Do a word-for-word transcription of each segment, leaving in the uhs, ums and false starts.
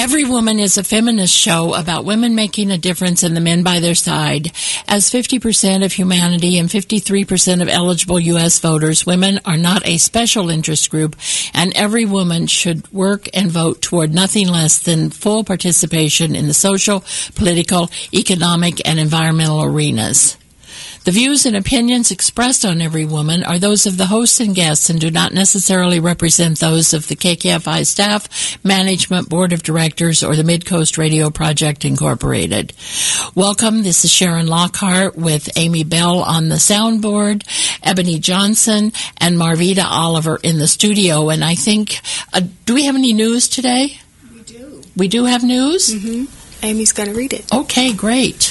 Every Woman is a feminist show about women making a difference and the men by their side. As fifty percent of humanity and fifty-three percent of eligible U S voters, women are not a special interest group, and every woman should work and vote toward nothing less than full participation in the social, political, economic, and environmental arenas. The views and opinions expressed on Every Woman are those of the hosts and guests and do not necessarily represent those of the K K F I staff, management, board of directors, or the Midcoast Radio Project Incorporated. Welcome. This is Sharon Lockhart with Amy Bell on the soundboard, Ebony Johnson, and Marvita Oliver in the studio. And I think, uh, do we have any news today? We do. We do have news? Mm-hmm. Amy's going to read it. Okay, great.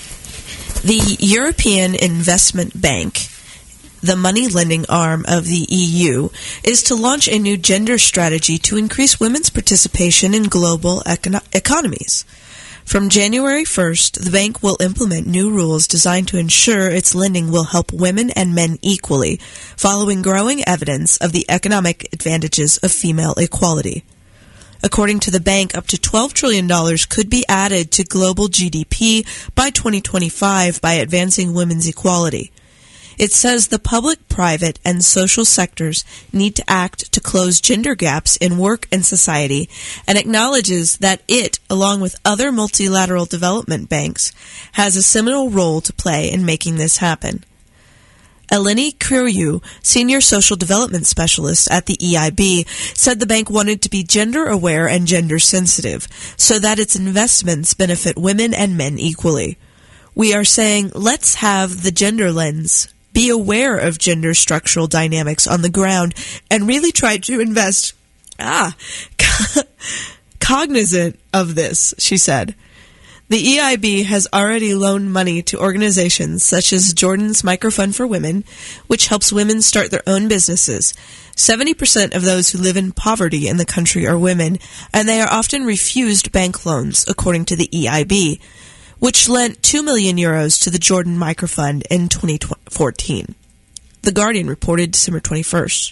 The European Investment Bank, the money lending arm of the E U, is to launch a new gender strategy to increase women's participation in global econo- economies. From January first, the bank will implement new rules designed to ensure its lending will help women and men equally, following growing evidence of the economic advantages of female equality. According to the bank, up to twelve trillion dollars could be added to global G D P by twenty twenty-five by advancing women's equality. It says the public, private, and social sectors need to act to close gender gaps in work and society, and acknowledges that it, along with other multilateral development banks, has a seminal role to play in making this happen. Eleni Kyriou, Senior Social Development Specialist at the E I B, said the bank wanted to be gender-aware and gender-sensitive so that its investments benefit women and men equally. We are saying, let's have the gender lens, be aware of gender structural dynamics on the ground, and really try to invest, ah, cognizant of this, she said. The E I B has already loaned money to organizations such as Jordan's Microfund for Women, which helps women start their own businesses. seventy percent of those who live in poverty in the country are women, and they are often refused bank loans, according to the E I B, which lent two million euros to the Jordan Microfund in twenty fourteen. The Guardian reported December twenty-first.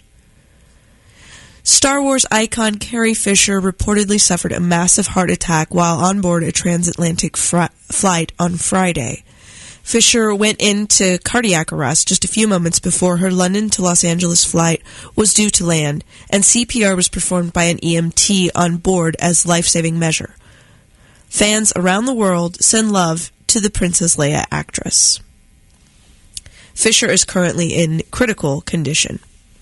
Star Wars icon Carrie Fisher reportedly suffered a massive heart attack while on board a transatlantic fr- flight on Friday. Fisher went into cardiac arrest just a few moments before her London to Los Angeles flight was due to land, and C P R was performed by an E M T on board as life-saving measure. Fans around the world send love to the Princess Leia actress. Fisher is currently in critical condition.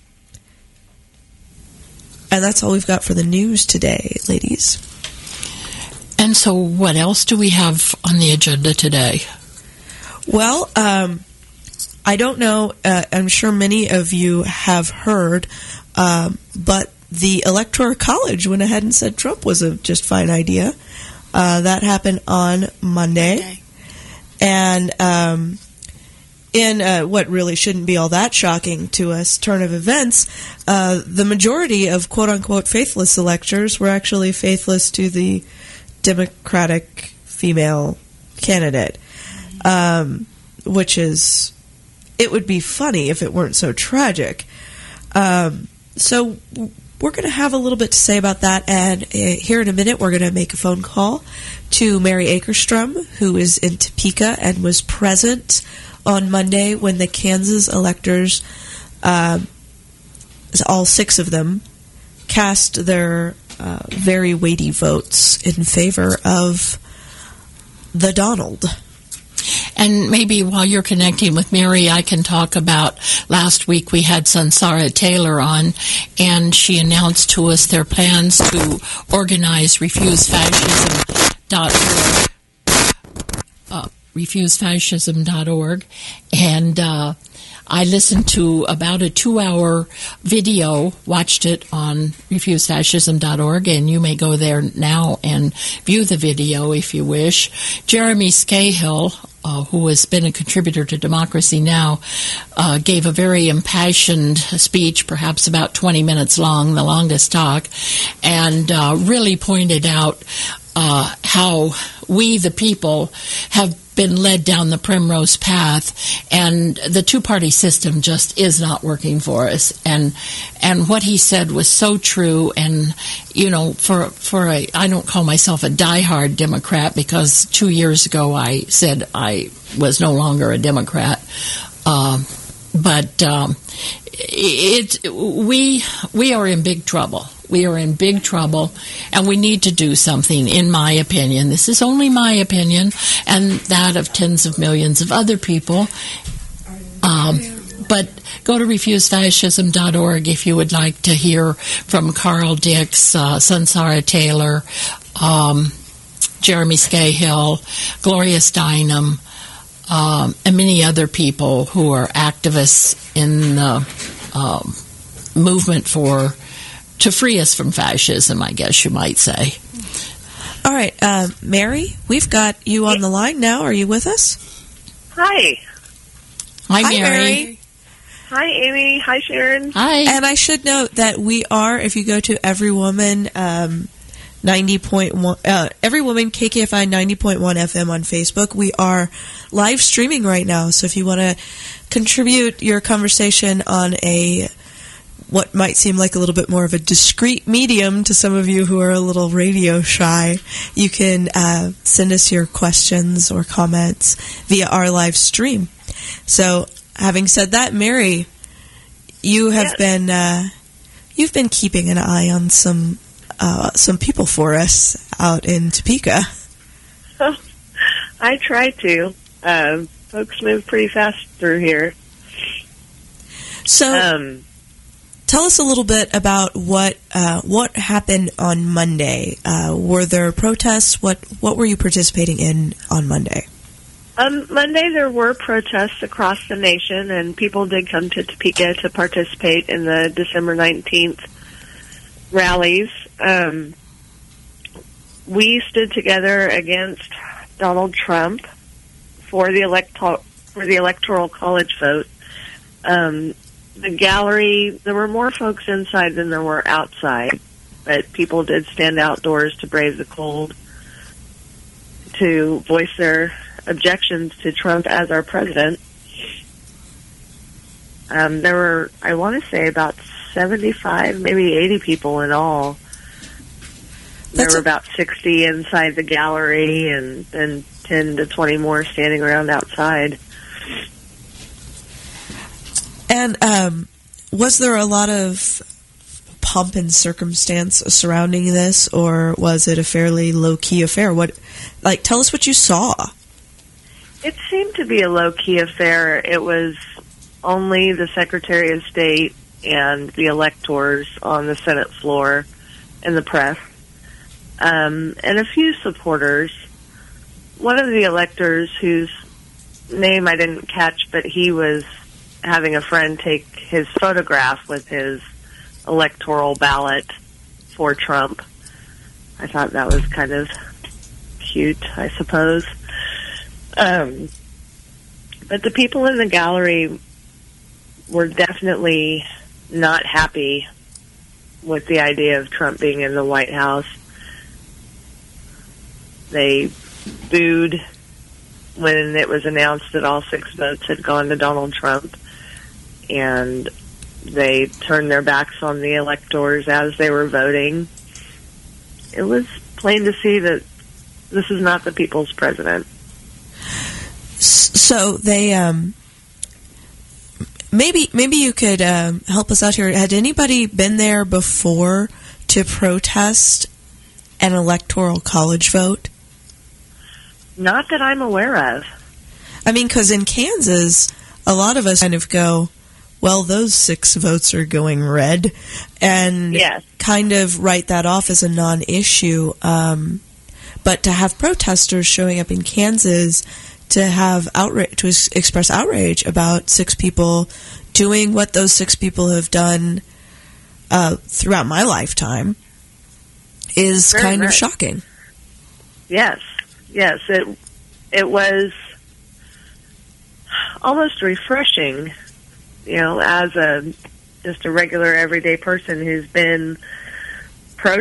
And that's all we've got for the news today, ladies. And so what else do we have on the agenda today? Well, um, I don't know. Uh, I'm sure many of you have heard, um, but the Electoral College went ahead and said Trump was a just fine idea. Uh, that happened on Monday. Okay. And um, in uh, what really shouldn't be all that shocking to us turn of events, uh, the majority of quote-unquote faithless electors were actually faithless to the Democratic female candidate, um, which is, it would be funny if it weren't so tragic. Um, so we're going to have a little bit to say about that, and uh, here in a minute we're going to make a phone call to Mary Akerstrom, who is in Topeka and was present on Monday when the Kansas electors, uh, all six of them, cast their uh, very weighty votes in favor of the Donald. And maybe while you're connecting with Mary, I can talk about last week we had Sansara Taylor on, and she announced to us their plans to organize refuse fascism dot org. Uh, refuse fascism dot org, and uh, I listened to about a two-hour video, watched it on refuse fascism dot org, and you may go there now and view the video if you wish. Jeremy Scahill, uh, who has been a contributor to Democracy Now!, uh, gave a very impassioned speech, perhaps about twenty minutes long, the longest talk, and uh, really pointed out uh, how we, the people, have been led down the primrose path, and the two-party system just is not working for us. And and what he said was so true. And you know, for for a, I don't call myself a diehard Democrat because two years ago I said I was no longer a Democrat. Um, but um, it we we are in big trouble. We are in big trouble, and we need to do something, in my opinion. This is only my opinion, and that of tens of millions of other people. Um, but go to refuse fascism dot org if you would like to hear from Carl Dix, uh, Sunsara Taylor, um, Jeremy Scahill, Gloria Steinem, um, and many other people who are activists in the um, movement for to free us from fascism, I guess you might say. All right, uh, Mary, we've got you on the line now. Are you with us? Hi. Hi, Hi, Mary. Mary. Hi, Amy. Hi, Sharon. Hi. And I should note that we are, if you go to Every Woman um, ninety point one, uh, Every Woman K K F I ninety point one F M on Facebook, we are live streaming right now. So if you want to contribute your conversation on a what might seem like a little bit more of a discreet medium to some of you who are a little radio shy, you can uh, send us your questions or comments via our live stream. So, having said that, Mary, you have yes. been uh, you've been keeping an eye on some uh, some people for us out in Topeka. I try to. Um, folks move pretty fast through here. So. Um, Tell us a little bit about what uh, what happened on Monday. Uh, were there protests? What what were you participating in on Monday? on Monday, there were protests across the nation, and people did come to Topeka to participate in the December nineteenth rallies. Um, we stood together against Donald Trump for the electo- for the Electoral College vote. Um, The gallery, there were more folks inside than there were outside, but people did stand outdoors to brave the cold, to voice their objections to Trump as our president. Um, there were, I want to say, about seventy-five, maybe eighty people in all. There That's were a- about sixty inside the gallery and then ten to twenty more standing around outside. And um, was there a lot of pomp and circumstance surrounding this, or was it a fairly low-key affair? What, like, tell us what you saw. It seemed to be a low-key affair. It was only the Secretary of State and the electors on the Senate floor and the press, um, and a few supporters. One of the electors, whose name I didn't catch, but he was having a friend take his photograph with his electoral ballot for Trump. I thought that was kind of cute, I suppose. Um, but the people in the gallery were definitely not happy with the idea of Trump being in the White House. They booed when it was announced that all six votes had gone to Donald Trump, and they turned their backs on the electors as they were voting. It was plain to see that this is not the people's president. So they, um, maybe maybe you could um, help us out here. Had anybody been there before to protest an electoral college vote? Not that I'm aware of. I mean, because in Kansas, a lot of us kind of go, well, those six votes are going red, and Yes. kind of write that off as a non-issue. Um, but to have protesters showing up in Kansas to have outrage, to ex- express outrage about six people doing what those six people have done uh, throughout my lifetime is Very kind of right. shocking. Yes, yes, it it was almost refreshing, you know, as a just a regular everyday person who's been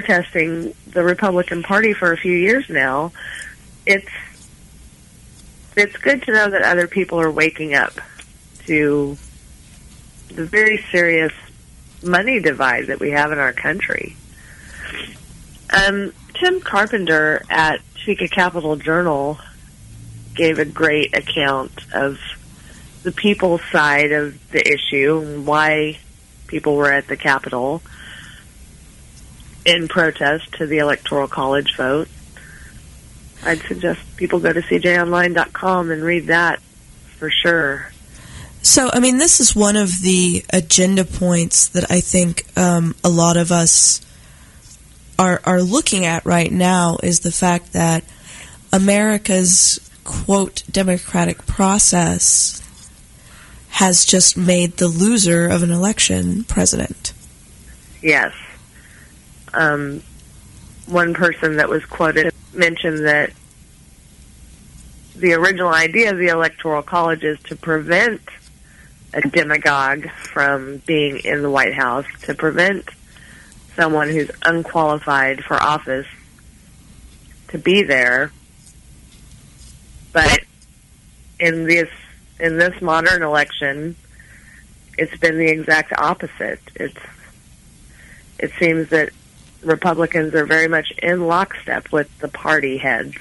protesting the Republican Party for a few years now. It's it's good to know that other people are waking up to the very serious money divide that we have in our country. Um, Tim Carpenter at Topeka Capital Journal gave a great account of the people's side of the issue and why people were at the Capitol in protest to the Electoral College vote. I'd suggest people go to c j online dot com and read that for sure. So, I mean, this is one of the agenda points that I think um, a lot of us are are looking at right now, is the fact that America's, quote, democratic process has just made the loser of an election president. Yes. Um, one person that was quoted mentioned that the original idea of the Electoral College is to prevent a demagogue from being in the White House, to prevent someone who's unqualified for office to be there. But in this in this modern election, it's been the exact opposite. It's it seems that Republicans are very much in lockstep with the party heads.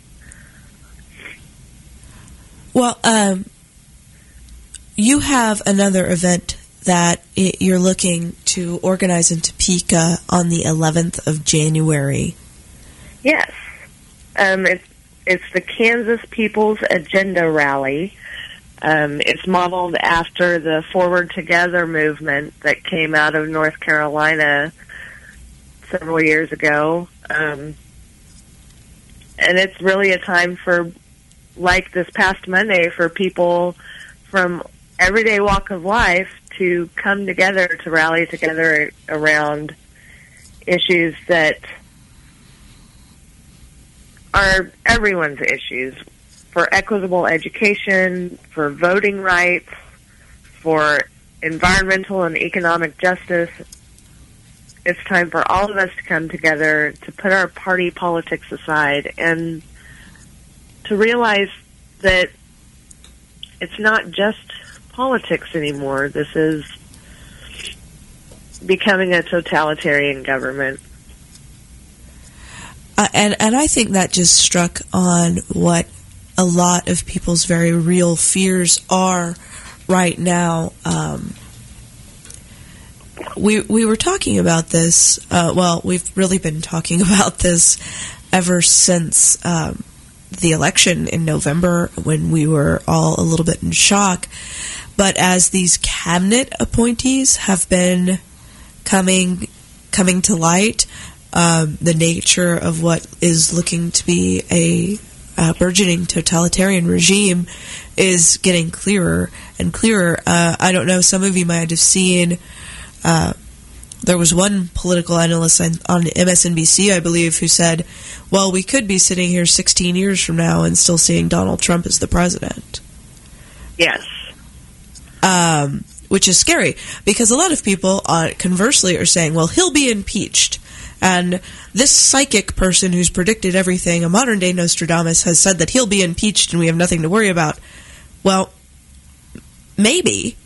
Well, um, you have another event that it, you're looking to organize in Topeka on the eleventh of January. Yes. Um, it's, it's the Kansas People's Agenda Rally. Um, it's modeled after the Forward Together movement that came out of North Carolina several years ago. Um, and it's really a time for, like this past Monday, for people from everyday walk of life to come together, to rally together around issues that are everyone's issues, for equitable education, for voting rights, for environmental and economic justice. It's time for all of us to come together, to put our party politics aside, and to realize that it's not just politics anymore. This is becoming a totalitarian government. Uh, and, and I think that just struck on what a lot of people's very real fears are right now. Um, we we were talking about this, uh, well, we've really been talking about this ever since um, the election in November, when we were all a little bit in shock. But as these cabinet appointees have been coming coming to light, um, the nature of what is looking to be a uh, burgeoning totalitarian regime is getting clearer and clearer. Uh, I don't know, some of you might have seen, uh, there was one political analyst on, on M S N B C, I believe, who said, well, we could be sitting here sixteen years from now and still seeing Donald Trump as the president. Yes. Um, which is scary, because a lot of people, uh, conversely, are saying, well, he'll be impeached. And this psychic person who's predicted everything, a modern-day Nostradamus, has said that he'll be impeached and we have nothing to worry about. Well, maybe.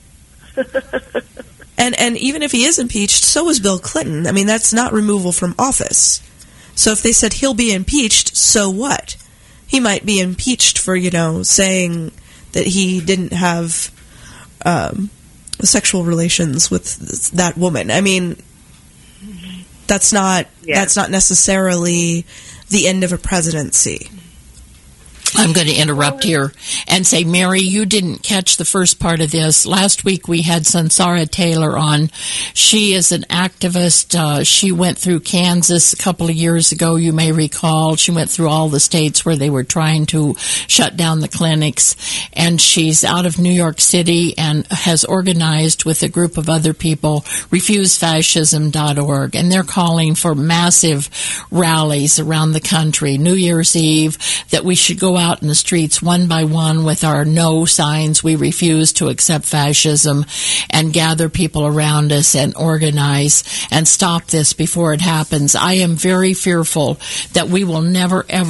and and even if he is impeached, so is Bill Clinton. I mean, that's not removal from office. So if they said he'll be impeached, so what? He might be impeached for, you know, saying that he didn't have um, sexual relations with that woman. I mean, that's not yeah. that's not necessarily the end of a presidency. I'm going to interrupt here and say, Mary, you didn't catch the first part of this. Last week we had Sansara Taylor on. She is an activist. Uh, she went through Kansas a couple of years ago, you may recall. She went through all the states where they were trying to shut down the clinics. And she's out of New York City and has organized with a group of other people, refuse fascism dot org. And they're calling for massive rallies around the country, New Year's Eve, that we should go out in the streets one by one with our no signs, we refuse to accept fascism, and gather people around us and organize and stop this before it happens. I am very fearful that we will never ever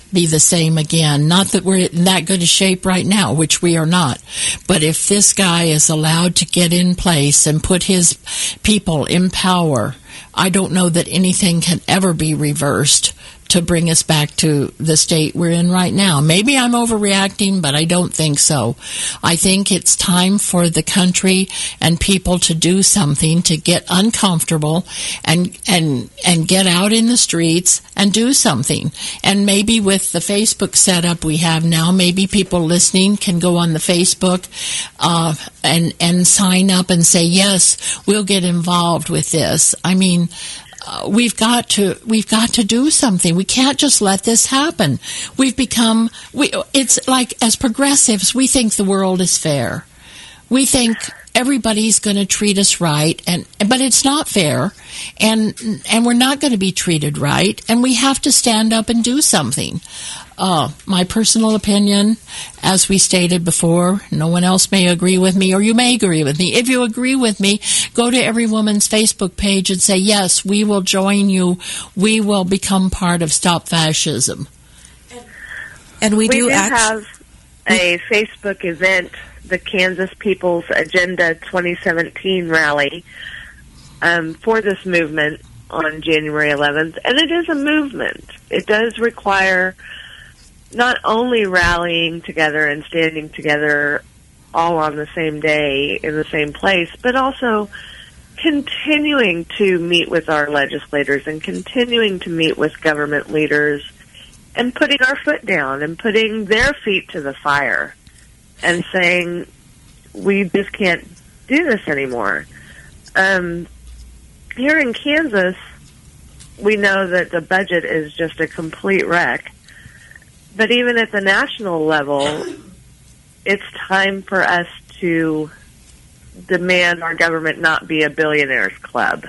be the same again. Not that we're in that good a shape right now, which we are not. But if this guy is allowed to get in place and put his people in power, I don't know that anything can ever be reversed to bring us back to the state we're in right now. Maybe I'm overreacting, but I don't think so. I think it's time for the country and people to do something, to get uncomfortable and and and get out in the streets and do something. And maybe with the Facebook setup we have now, maybe people listening can go on the Facebook uh, and and sign up and say, yes, we'll get involved with this. I mean, Uh, we've got to we've got to do something. We can't just let this happen. We've become we it's like, as progressives, we think the world is fair. We think everybody's going to treat us right, and but it's not fair, and and we're not going to be treated right, and we have to stand up and do something. Uh, my personal opinion, as we stated before, no one else may agree with me, or you may agree with me. If you agree with me, go to Every Woman's Facebook page and say, yes, we will join you. We will become part of Stop Fascism. And we, we do, do act- have a Facebook event, the Kansas People's Agenda twenty seventeen rally, um, for this movement on January eleventh. And it is a movement. It does require not only rallying together and standing together all on the same day in the same place, but also continuing to meet with our legislators and continuing to meet with government leaders and putting our foot down and putting their feet to the fire and saying, we just can't do this anymore. Um, here in Kansas, we know that the budget is just a complete wreck. But even at the national level, it's time for us to demand our government not be a billionaires club.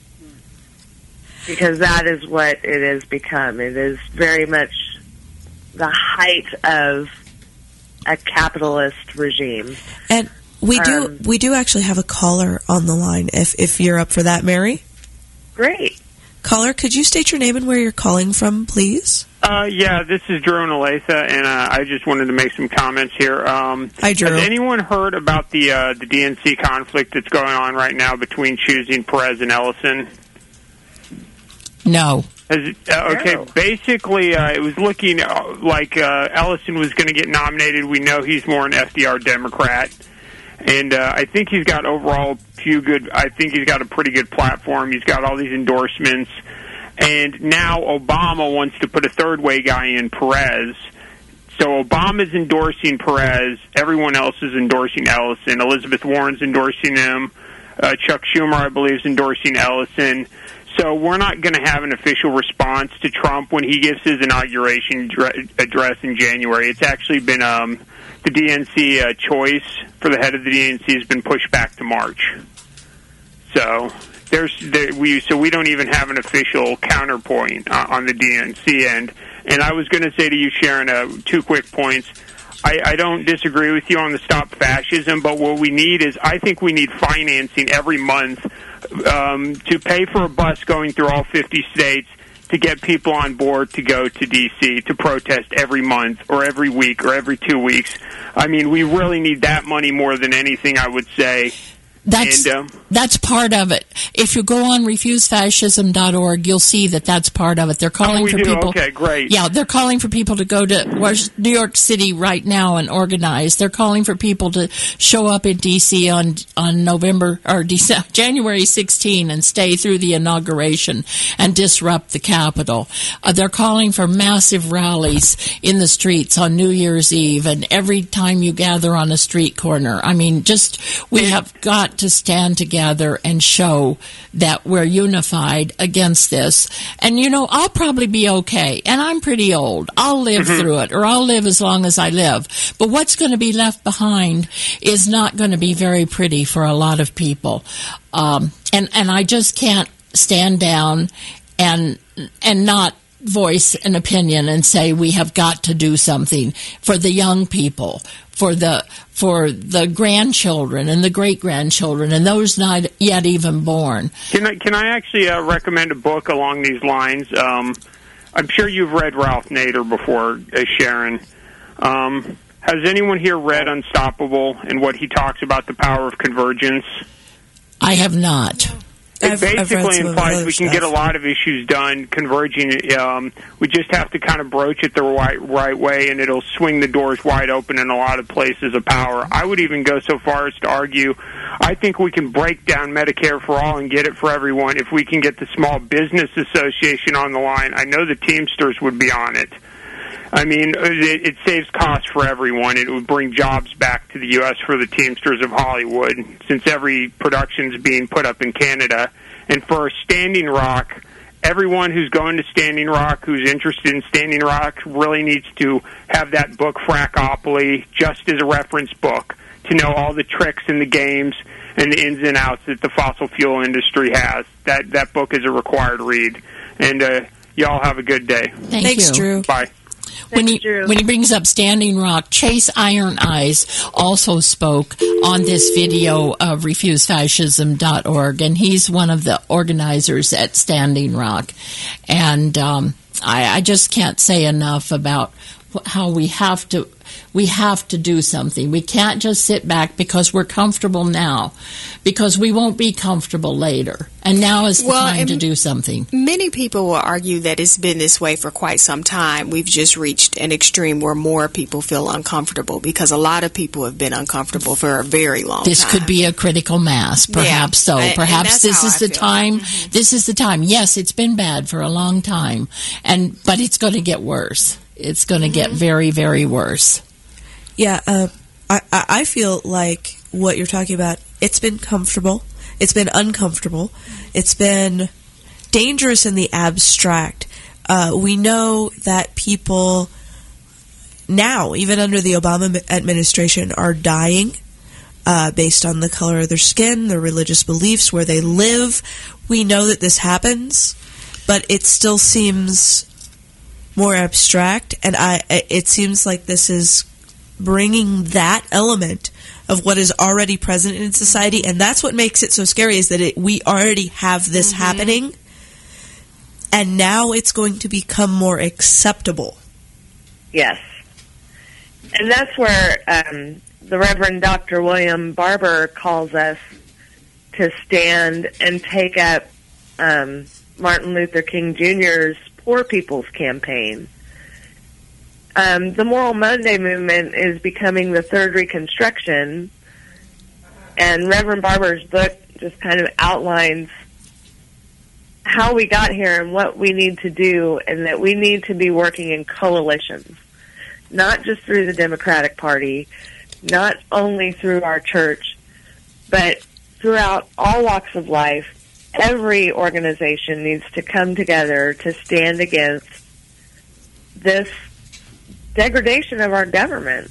Because that is what it has become. It is very much the height of a capitalist regime. And we do Um, we do actually have a caller on the line, if if you're up for that, Mary. Great. Caller, could you state your name and where you're calling from, please? Uh, yeah, this is Drew and Aletha, and uh, I just wanted to make some comments here. Um, Hi, Drew. Has anyone heard about the uh, the D N C conflict that's going on right now between choosing Perez and Ellison? No. Has it, uh, okay, No. basically, uh, it was looking uh, like uh, Ellison was going to get nominated. We know he's more an F D R Democrat. And uh, I think he's got overall a few good, I think he's got a pretty good platform. He's got all these endorsements. And now Obama wants to put a third-way guy in, Perez. So Obama's endorsing Perez. Everyone else is endorsing Ellison. Elizabeth Warren's endorsing him. Uh, Chuck Schumer, I believe, is endorsing Ellison. So we're not going to have an official response to Trump when he gives his inauguration dre- address in January. It's actually been um, the D N C uh, choice for the head of the D N C has been pushed back to March. So there's there, we so we don't even have an official counterpoint uh, on the D N C end. And I was going to say to you, Sharon, uh, two quick points. I, I don't disagree with you on the Stop Fascism, but what we need is I think we need financing every month um, to pay for a bus going through all fifty states to get people on board to go to D C to protest every month or every week or every two weeks. I mean, we really need that money more than anything, I would say. That's And, um, that's part of it. If you go on refuse fascism dot org, you'll see that that's part of it. They're calling Oh, we for do? people. Okay, great. Yeah, they're calling for people to go to New York City right now and organize. They're calling for people to show up in D C on on November or December, January sixteenth and stay through the inauguration and disrupt the Capitol. Uh, they're calling for massive rallies in the streets on New Year's Eve and every time you gather on a street corner. I mean, just we have got to stand together and show that we're unified against this. And, you know, I'll probably be okay. And I'm pretty old. I'll live mm-hmm. through it, or I'll live as long as I live. But what's going to be left behind is not going to be very pretty for a lot of people. Um, and, and I just can't stand down and and not voice an opinion and say we have got to do something for the young people, for the for the grandchildren and the great-grandchildren and those not yet even born. Can I, can I actually uh, recommend a book along these lines? Um, I'm sure you've read Ralph Nader before, uh, Sharon. Um, has anyone here read Unstoppable and what he talks about the power of convergence? I have not. It I've- basically I've read some of implies other we can stuff. get a lot of issues done converging. Um, we just have to kind of broach it the right, right way, and it'll swing the doors wide open in a lot of places of power. I would even go so far as to argue I think we can break down Medicare for all and get it for everyone if we can get the Small Business Association on the line. I know the Teamsters would be on it. I mean, it, it saves costs for everyone. It would bring jobs back to the U S for the Teamsters of Hollywood, since every production's being put up in Canada. And for Standing Rock, everyone who's going to Standing Rock, who's interested in Standing Rock, really needs to have that book, Frackopoly, just as a reference book, to know all the tricks and the games and the ins and outs that the fossil fuel industry has. That that book is a required read. And uh, y'all have a good day. Thank Thanks, you. Drew. Bye. When he, Drew. when he brings up Standing Rock, Chase Iron Eyes also spoke on this video of refuse fascism dot org, and he's one of the organizers at Standing Rock. And um, I, I just can't say enough about wh- how we have to we have to do something. We can't just sit back because we're comfortable now, because we won't be comfortable later. And now is the Well, time to and- do something. Many people will argue that it's been this way for quite some time. We've just reached an extreme where more people feel uncomfortable because a lot of people have been uncomfortable for a very long This time. could be a critical mass, perhaps so. And- and Perhaps that's this how is I the feel. time. This is the time. Yes, it's been bad for a long time, and but it's going to get worse. It's going to get very, very worse. Yeah, uh, I, I I feel like what you're talking about, it's been comfortable. It's been uncomfortable. It's been dangerous in the abstract. Uh, we know that people now, even under the Obama administration, are dying uh, based on the color of their skin, their religious beliefs, where they live. We know that this happens, but it still seems more abstract, and I it seems like this is bringing that element of what is already present in society, and that's what makes it so scary, is that it, we already have this Mm-hmm. happening, and now it's going to become more acceptable. Yes. And that's where um, the Reverend Doctor William Barber calls us to stand and take up um, Martin Luther King Junior's Poor People's Campaign. Um, the Moral Monday movement is becoming the third Reconstruction, and Reverend Barber's book just kind of outlines how we got here and what we need to do, and that we need to be working in coalitions, not just through the Democratic Party, not only through our church, but throughout all walks of life. Every organization needs to come together to stand against this degradation of our government.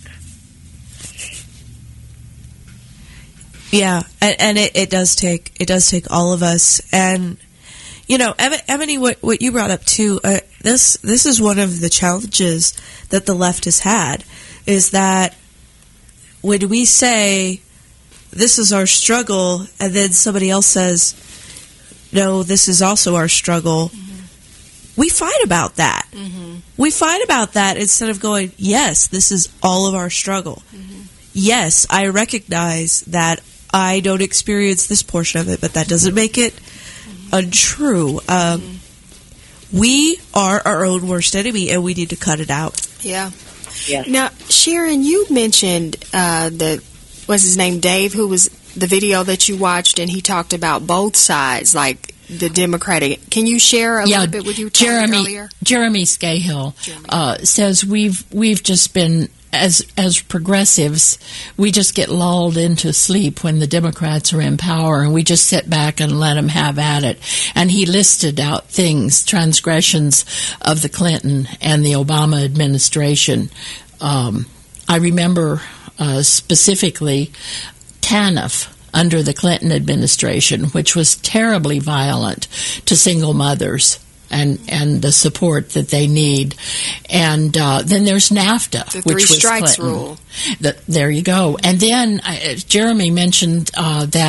Yeah, and, and it, it does take it does take all of us. And you know, Em- Emily, what what you brought up too. Uh, this this is one of the challenges that the left has had, is that when we say this is our struggle, and then somebody else says, no, this is also our struggle. Mm-hmm. We fight about that. Mm-hmm. We fight about that instead of going, yes, this is all of our struggle. Mm-hmm. Yes, I recognize that I don't experience this portion of it, but that doesn't make it mm-hmm. untrue. Um, mm-hmm. We are our own worst enemy, and we need to cut it out. Yeah. Yes. Now, Sharon, you mentioned uh, the, what's his name, Dave, who was the video that you watched, and he talked about both sides, like the Democratic. Can you share a yeah, little bit what you told me Jeremy earlier? Jeremy Scahill Jeremy. uh, says we've we've just been as as progressives, we just get lulled into sleep when the Democrats are in power, and we just sit back and let them have at it. And he listed out things, transgressions of the Clinton and the Obama administration. Um, I remember uh, specifically TANF under the Clinton administration, which was terribly violent to single mothers and, and the support that they need. And uh, then there's NAFTA, The which three was strikes Clinton. rule. The, there you go. And then uh, Jeremy mentioned uh, that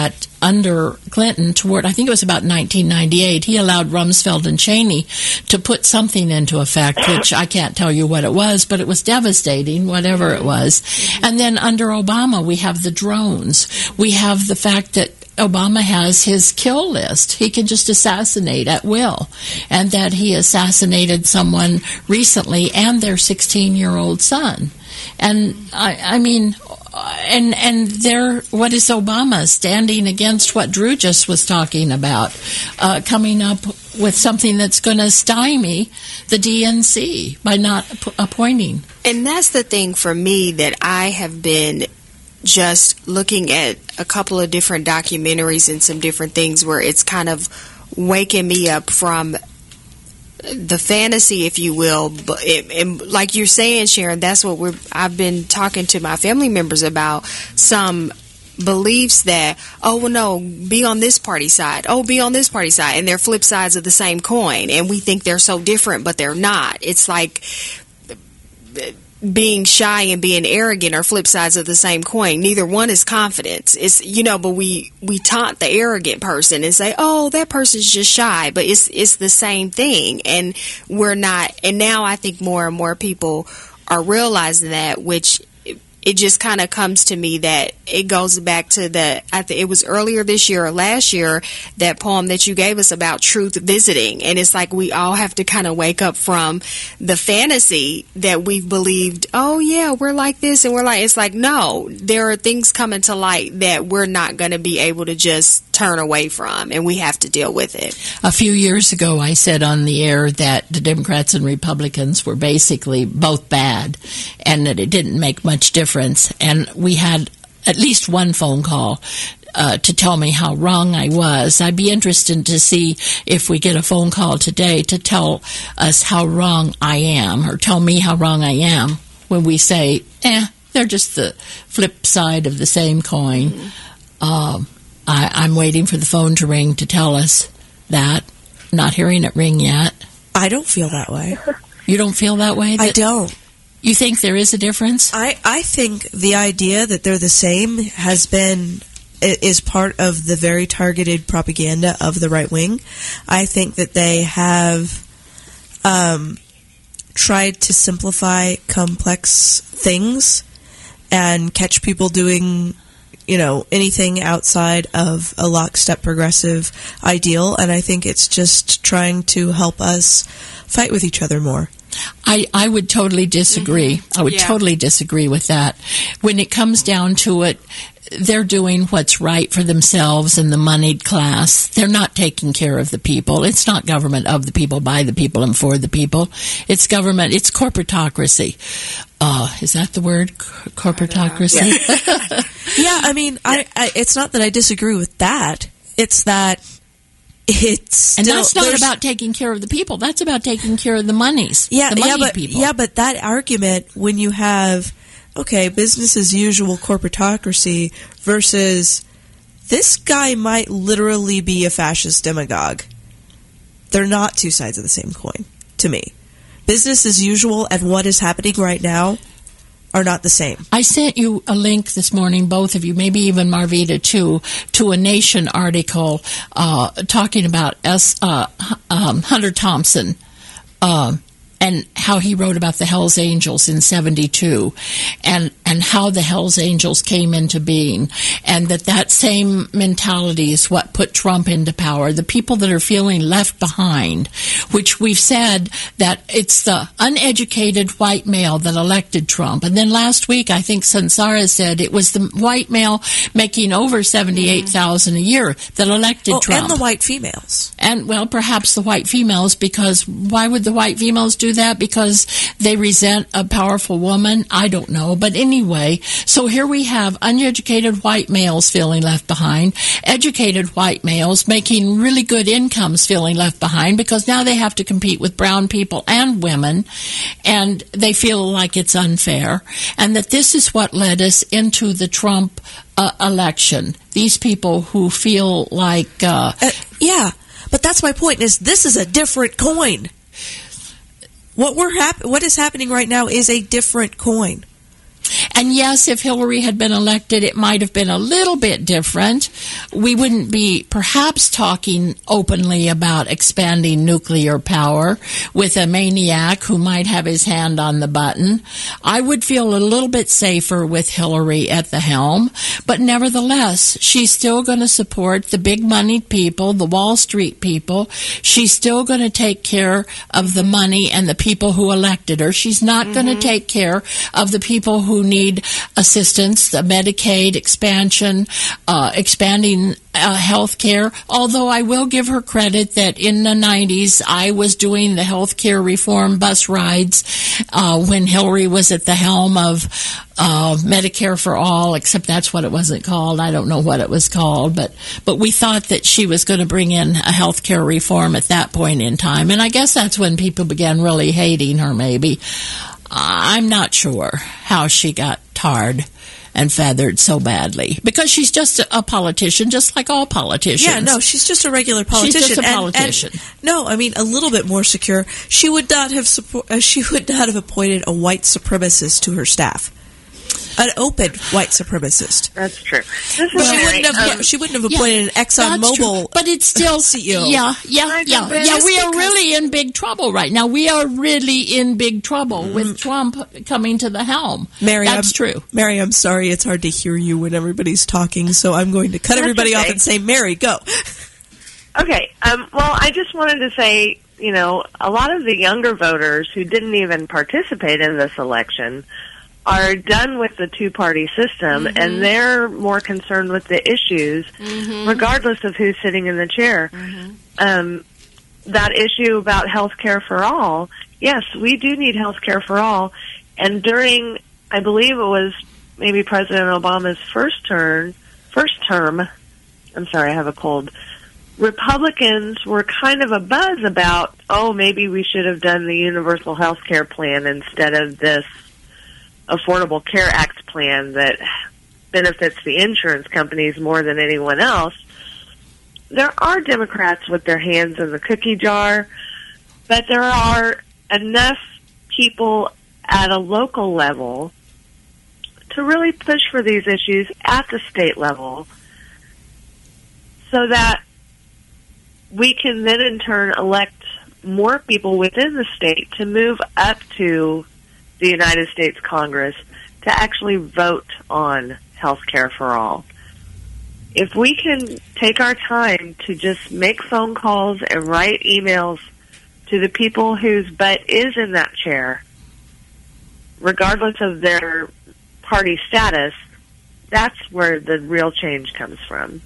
under Clinton toward, I think it was about nineteen ninety-eight, he allowed Rumsfeld and Cheney to put something into effect, which I can't tell you what it was, but it was devastating, whatever it was. And then under Obama, we have the drones. We have the fact that Obama has his kill list. He can just assassinate at will. And that he assassinated someone recently and their sixteen-year-old son. And, I, I mean, and and there, what is Obama standing against what Drew just was talking about, uh, coming up with something that's going to stymie the D N C by not p- appointing? And that's the thing for me that I have been just looking at a couple of different documentaries and some different things where it's kind of waking me up from the fantasy, if you will. But it, and like you're saying, Sharon, that's what we're I've been talking to my family members about. Some beliefs that, oh, well, no, be on this party side. Oh, be on this party side. And they're flip sides of the same coin. And we think they're so different, but they're not. It's like being shy and being arrogant are flip sides of the same coin. Neither one is confidence. It's, you know, but we, we taunt the arrogant person and say, oh, that person's just shy, but it's, it's the same thing. And we're not, and now I think more and more people are realizing that, which it just kind of comes to me that it goes back to the, I think it was earlier this year or last year, that poem that you gave us about truth visiting. And it's like we all have to kind of wake up from the fantasy that we've believed, oh, yeah, we're like this and we're like, it's like, no, there are things coming to light that we're not going to be able to just turn away from, and we have to deal with it. A few years ago, I said on the air that the Democrats and Republicans were basically both bad and that it didn't make much difference. And we had at least one phone call uh, to tell me how wrong I was. I'd be interested to see if we get a phone call today to tell us how wrong I am, or tell me how wrong I am when we say, eh, they're just the flip side of the same coin. Mm-hmm. Um, I, I'm waiting for the phone to ring to tell us that. Not hearing it ring yet. I don't feel that way. You don't feel that way? I don't. You think there is a difference? I, I think the idea that they're the same has been, is part of the very targeted propaganda of the right wing. I think that they have um, tried to simplify complex things and catch people doing, you know, anything outside of a lockstep progressive ideal, and I think it's just trying to help us fight with each other more. I, I would totally disagree. Mm-hmm. I would yeah. totally disagree with that. When it comes down to it, they're doing what's right for themselves and the moneyed class. They're not taking care of the people. It's not government of the people, by the people, and for the people. It's government. It's corporatocracy. Uh, is that the word? Corporatocracy? Yeah. yeah, I mean, I, I, it's not that I disagree with that. It's that it's still, and that's not about taking care of the people. That's about taking care of the monies. Yeah, the moneyed yeah, but, people. Yeah, but that argument, when you have, okay, business as usual corporatocracy versus this guy might literally be a fascist demagogue. They're not two sides of the same coin, to me. Business as usual and what is happening right now are not the same. I sent you a link this morning, both of you, maybe even Marvita too, to a Nation article uh, talking about S, uh, um, Hunter Thompson uh, and how he wrote about the Hells Angels in seventy-two, and and how the Hells Angels came into being, and that that same mentality is what put Trump into power. The people that are feeling left behind, which we've said that it's the uneducated white male that elected Trump. And then last week, I think Sansara said it was the white male making over seventy-eight thousand dollars a year that elected oh, Trump. And the white females. And, well, perhaps the white females, because why would the white females do that? Because they resent a powerful woman? I don't know. But anyway, so here we have uneducated white males feeling left behind, educated white males making really good incomes feeling left behind, because now they have to compete with brown people and women, and they feel like it's unfair, and that this is what led us into the Trump uh, election. These people who feel like... Uh, uh, yeah, but that's my point, is this is a different coin. What we're hap- what is happening right now is a different coin. And yes, if Hillary had been elected, it might have been a little bit different. We wouldn't be perhaps talking openly about expanding nuclear power with a maniac who might have his hand on the button. I would feel a little bit safer with Hillary at the helm, but nevertheless, she's still going to support the big moneyed people, the Wall Street people. She's still going to take care of the money and the people who elected her. She's not mm-hmm. going to take care of the people who need assistance, the Medicaid expansion, uh, expanding uh, health care. Although I will give her credit that in the nineties, I was doing the health care reform bus rides uh, when Hillary was at the helm of uh, Medicare for All, except that's what it wasn't called. I don't know what it was called, but, but we thought that she was going to bring in a health care reform at that point in time. And I guess that's when people began really hating her, maybe. I'm not sure how she got tarred and feathered so badly, because she's just a, a politician, just like all politicians. Yeah, no, she's just a regular politician. She's just a and, politician. And, no, I mean a little bit more secure. She would not have support, uh, she would not have appointed a white supremacist to her staff. An open white supremacist. That's true. This is she, Mary, wouldn't have, um, she wouldn't have appointed yeah, an ExxonMobil, but it's still C E O. Yeah, yeah, yeah, yeah. We are really in big trouble right now. We are really in big trouble mm. with Trump coming to the helm. Mary, that's I'm, true. Mary, I'm sorry, it's hard to hear you when everybody's talking, so I'm going to cut that's everybody okay. off and say, Mary, go. Okay. Um, well, I just wanted to say, you know, a lot of the younger voters who didn't even participate in this election are done with the two-party system, mm-hmm. and they're more concerned with the issues, mm-hmm. regardless of who's sitting in the chair. Mm-hmm. Um, that issue about health care for all, yes, we do need health care for all. And during, I believe it was maybe President Obama's first term, first term, I'm sorry, I have a cold, Republicans were kind of a buzz about, oh, maybe we should have done the universal health care plan instead of this Affordable Care Act plan that benefits the insurance companies more than anyone else. There are Democrats with their hands in the cookie jar, but there are enough people at a local level to really push for these issues at the state level so that we can then in turn elect more people within the state to move up to the United States Congress to actually vote on health care for all. If we can take our time to just make phone calls and write emails to the people whose butt is in that chair, regardless of their party status, that's where the real change comes from.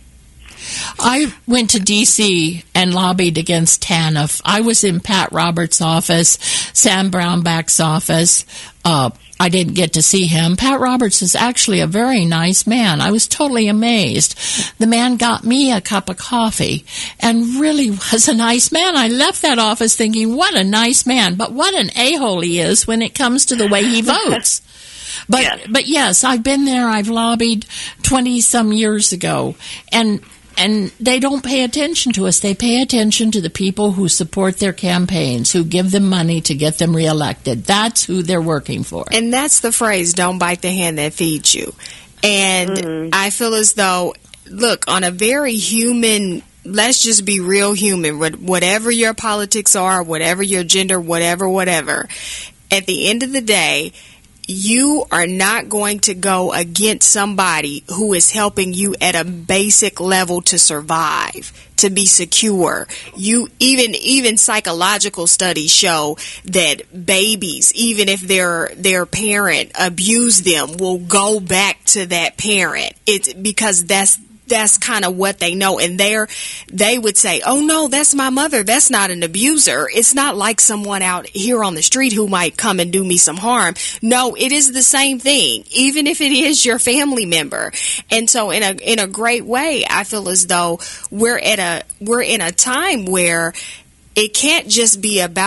I went to D C and lobbied against TANF. I was in Pat Roberts' office, Sam Brownback's office. Uh, I didn't get to see him. Pat Roberts is actually a very nice man. I was totally amazed. The man got me a cup of coffee and really was a nice man. I left that office thinking, what a nice man. But what an a-hole he is when it comes to the way he votes. But, yes. but yes, I've been there. I've lobbied twenty-some years ago. And And they don't pay attention to us. They pay attention to the people who support their campaigns, who give them money to get them reelected. That's who they're working for. And that's the phrase, don't bite the hand that feeds you. And mm-hmm. I feel as though, look, on a very human, let's just be real human, whatever your politics are, whatever your gender, whatever, whatever, at the end of the day, you are not going to go against somebody who is helping you at a basic level to survive, to be secure. You even even psychological studies show that babies, even if their their parent abused them, will go back to that parent. It's because that's that's kind of what they know. And they're, they would say, oh, no, that's my mother. That's not an abuser. It's not like someone out here on the street who might come and do me some harm. No, it is the same thing, even if it is your family member. And so in a in a great way, I feel as though we're at a we're in a time where it can't just be about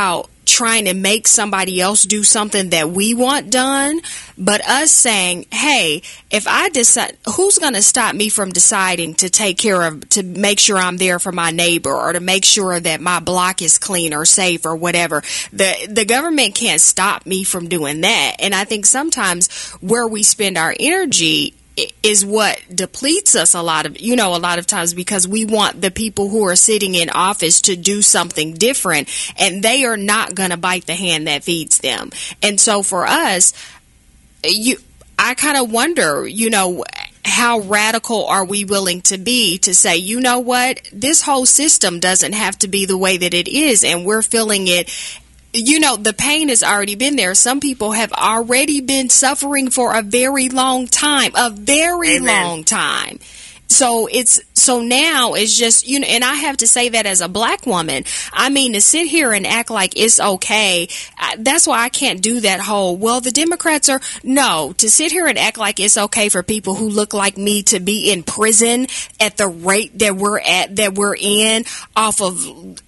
trying to make somebody else do something that we want done, but us saying, hey, if I decide, who's going to stop me from deciding to take care of, to make sure I'm there for my neighbor, or to make sure that my block is clean or safe or whatever? The, the government can't stop me from doing that. And I think sometimes where we spend our energy is what depletes us a lot of, you know, a lot of times, because we want the people who are sitting in office to do something different, and they are not going to bite the hand that feeds them. And so for us, you, I kind of wonder, you know, how radical are we willing to be to say, you know what, this whole system doesn't have to be the way that it is, and we're feeling it. You know, the pain has already been there. Some people have already been suffering for a very long time, a very Amen. long time. So it's, so now it's just, you know, and I have to say that as a black woman, I mean, to sit here and act like it's okay, I, that's why I can't do that whole, well, the Democrats are, no, to sit here and act like it's okay for people who look like me to be in prison at the rate that we're at, that we're in, off of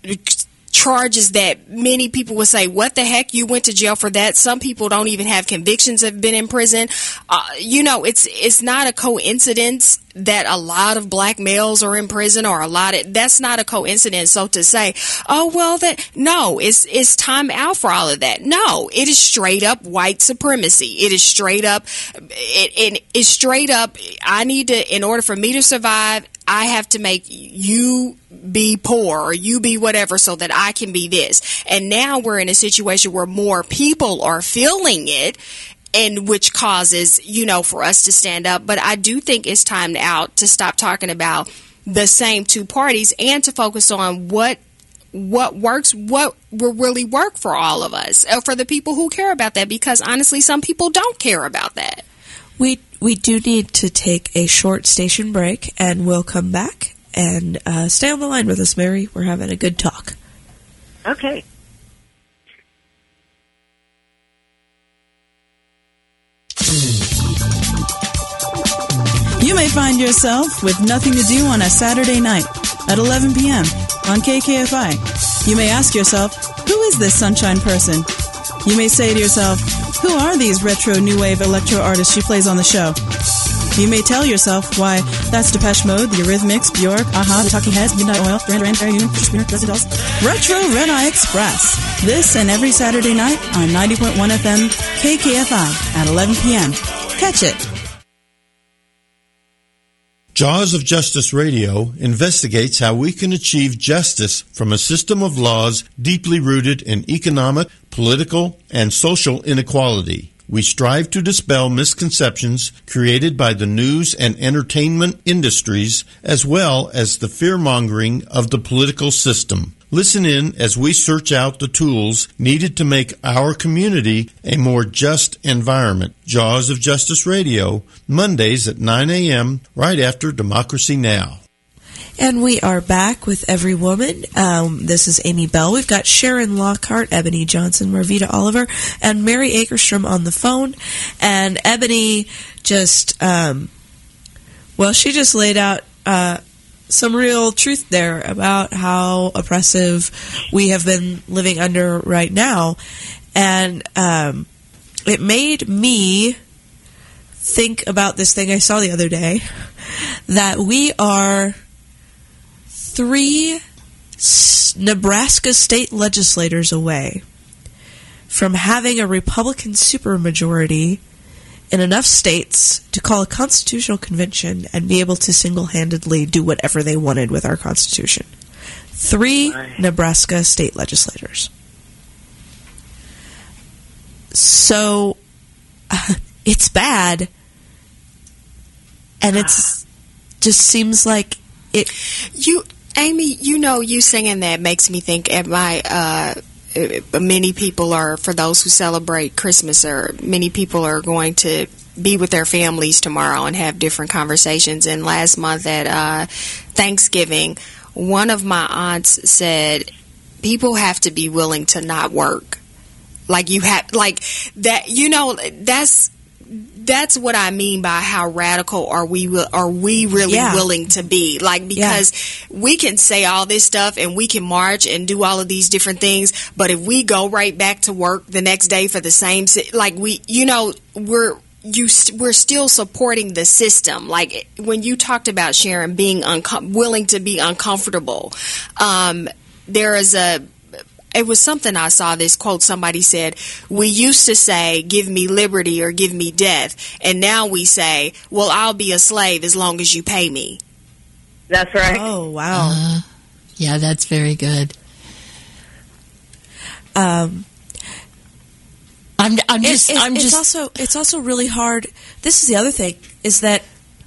charges that many people would say, what the heck, you went to jail for that? Some people don't even have convictions, have been in prison. Uh, you know, it's it's not a coincidence that a lot of black males are in prison, or a lot of, that's not a coincidence. So to say, oh, well, that, no, it's, it's time out for all of that. No, it is straight up white supremacy. It is straight up, it, it, it's straight up, I need to, in order for me to survive, I have to make you be poor, or you be whatever, so that I can be this. And now we're in a situation where more people are feeling it, and which causes, you know, for us to stand up. But I do think it's time out to stop talking about the same two parties, and to focus on what what works, what will really work for all of us, or for the people who care about that, because honestly, some people don't care about that. We we do need to take a short station break, and we'll come back. And uh, stay on the line with us, Mary. We're having a good talk. Okay. You may find yourself with nothing to do on a Saturday night at eleven p.m. on K K F I. You may ask yourself, who is this sunshine person? You may say to yourself, who are these retro new wave electro artists she plays on the show? You may tell yourself, why, that's Depeche Mode, The Eurythmics, Bjork, Aha, The Talking Heads, Midnight Oil, Duran Duran, Barry Union, Spinner, Dusty Dolls. Retro Red Eye Express. This and every Saturday night on ninety point one F M, K K F I at eleven p.m. Catch it. Jaws of Justice Radio investigates how we can achieve justice from a system of laws deeply rooted in economic, political, and social inequality. We strive to dispel misconceptions created by the news and entertainment industries, as well as the fear-mongering of the political system. Listen in as we search out the tools needed to make our community a more just environment. Jaws of Justice Radio, Mondays at nine a.m., right after Democracy Now! And we are back with Every Woman. Um, this is Amy Bell. We've got Sharon Lockhart, Ebony Johnson, Marvita Oliver, and Mary Akerstrom on the phone. And Ebony just, um, well, she just laid out uh, some real truth there about how oppressive we have been living under right now. And um, it made me think about this thing I saw the other day, that we are three Nebraska state legislators away from having a Republican supermajority in enough states to call a constitutional convention and be able to single-handedly do whatever they wanted with our Constitution. Three right. Nebraska state legislators. So, uh, it's bad, and it's just seems like it... You... Amy, you know, you singing that makes me think at my, uh, many people are, for those who celebrate Christmas, or many people are going to be with their families tomorrow and have different conversations. And last month at uh, Thanksgiving, one of my aunts said, people have to be willing to not work. Like you have, like that, you know, that's that's what I mean by how radical are we are we really Yeah. willing to be? Like, because we can say all this stuff and we can march and do all of these different things, but if we go right back to work the next day for the same, si- like we, you know, we're you st- we're still supporting the system. Like when you talked about Sharon being uncom- willing to be uncomfortable, um, there is a. It was something I saw, this quote, somebody said, we used to say, give me liberty or give me death. And now we say, well, I'll be a slave as long as you pay me. That's right. Oh, wow. Uh, yeah, that's very good. Um, I'm, I'm it- just, it- I'm it's just. also it's also really hard. This is the other thing, is that